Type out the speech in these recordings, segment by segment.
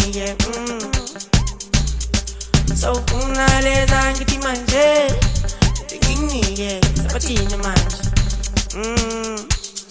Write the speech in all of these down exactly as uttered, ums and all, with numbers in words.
nginike mm. So funa leza ngithi manje nginike sabathini manje mm.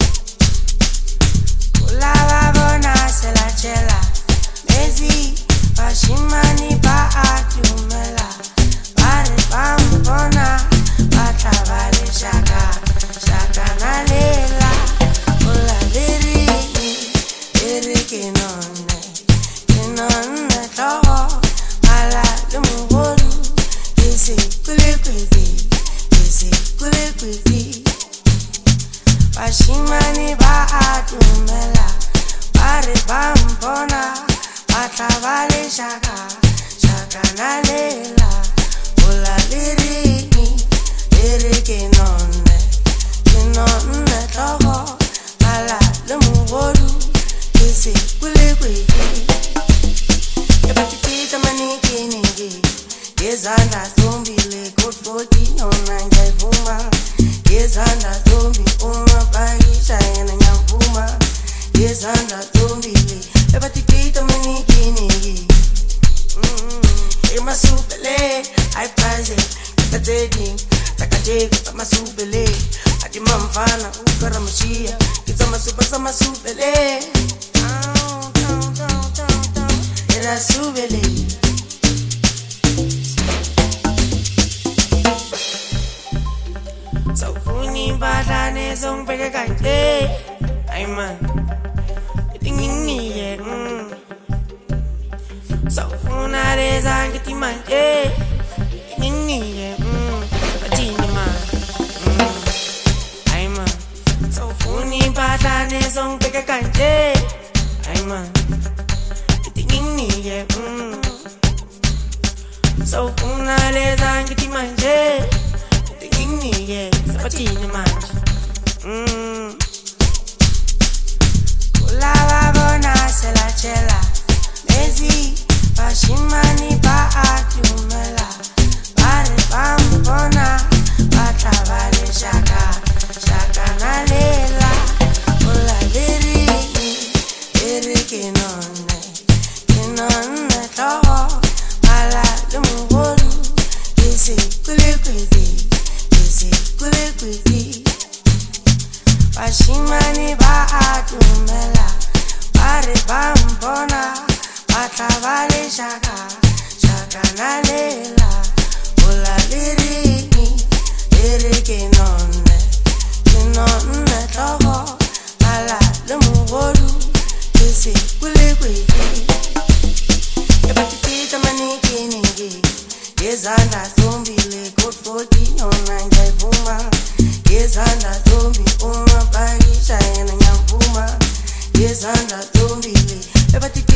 Ulaba bona selachela mezi bashimani ba atumela bare bambona batabale shaka shaka nalela ola liri liri kinone kinone toho ala lumuru isi kulikwidi isi kulikwidi bashimani ba atumela bare bambona batabale shaka shaka nalela ola liri liri kinone kinone toho ala lumuru isi kulikwidi ebatipita maniki nigi yezanda zombile good forty ona ngevuma yezanda zombi uma bagisha yana nyavuma yezanda zombile ebatipita maniki nigi ema supele ai praze katedi takaje kama supele ati mamfana ukaramshia kitama super sama supele era supele so funi badane song peke kanje ai man tinginnie mm. So funa leza ngithi manje nginike mm bathini man mm ay man so funi badane song peke kanje ay man nginike mm so funa leza ngithi manje nginike bathini manje mm ulaba bona selachela mezi bashimani ba atumela bare bambona batabale shaka shaka nalela ola liri liri kinone kinone toho ala lumuru isi kulikwidi isi kulikwidi bashimani ba atumela bare bambona batabale shaka shaka nalela ola liri liri kinone kinone toho ala lumuru isi kulikwidi ebatipita maniki nigi yezanda zombile good forty ona ngevuma yezanda zombi uma bagisha yana nyavuma yezanda zombile ebatipita